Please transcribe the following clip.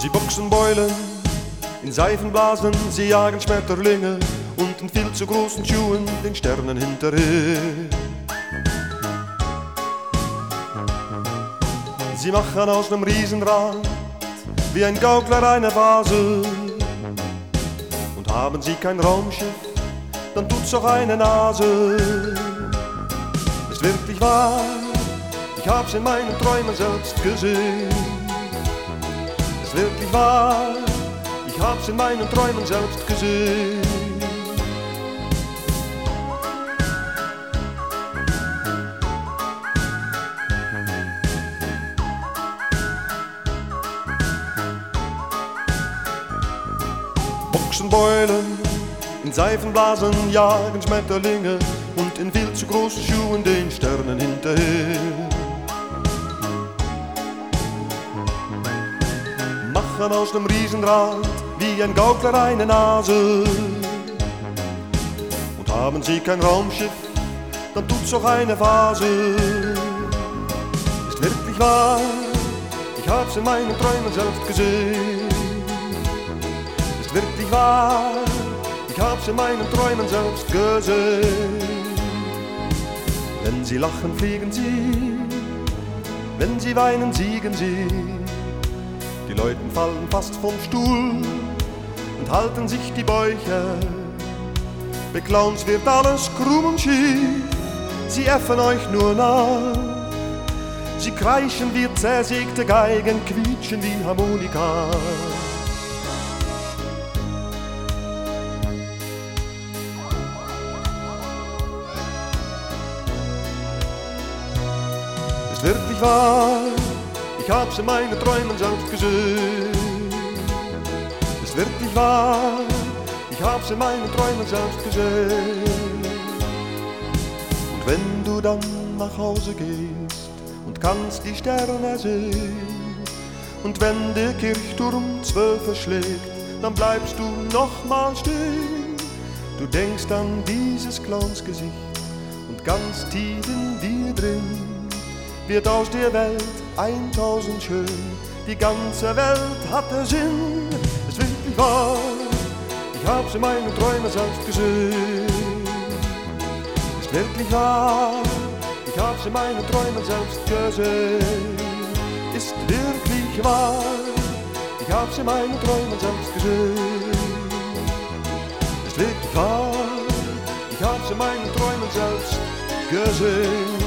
Sie boxen Beulen, in Seifenblasen, sie jagen Schmetterlinge und in viel zu großen Schuhen den Sternen hinterher. Sie machen aus nem Riesenrad wie ein Gaukler eine Vase. Und haben sie kein Raumschiff, dann tut's auch eine Nase. Ist wirklich wahr, ich hab's in meinen Träumen selbst gesehen. Ist wirklich wahr, ich hab's in meinen Träumen selbst gesehen. Boxenbeulen, in Seifenblasen jagen Schmetterlinge und in viel zu großen Schuhen den Sternen hinterher. Machen aus dem Riesenrad wie ein Gaukler eine Nase. Und haben sie kein Raumschiff, dann tut's auch eine Vase. Ist wirklich wahr, ich hab's in meinen Träumen selbst gesehen. Ist wirklich wahr, ich hab's in meinen Träumen selbst gesehen. Wenn sie lachen, fliegen sie, wenn sie weinen, siegen sie. Die Leute fallen fast vom Stuhl und halten sich die Bäuche. Bei Clowns wird alles krumm und schief, sie äffen euch nur nach. Sie kreischen wie zersägte Geigen, quietschen wie Harmonika. Ist wirklich wahr, ich hab's in meinen Träumen selbst gesehen. Ist wirklich wahr, ich hab's in meinen Träumen selbst gesehen. Und wenn du dann nach Hause gehst und kannst die Sterne sehen, und wenn der Kirchturm 12 schlägt, dann bleibst du noch mal stehen. Du denkst an dieses Clownsgesicht und ganz tief in dir drin wird aus der Welt 1000 schön, die ganze Welt hatte Sinn. Ist wirklich wahr, ich hab's in meinen Träumen selbst gesehen. Ist wirklich wahr, ich hab's in meinen Träumen selbst gesehen. Ist wirklich wahr, ich hab's in meinen Träumen selbst gesehen. Ist wirklich wahr, ich hab's in meinen Träumen selbst gesehen.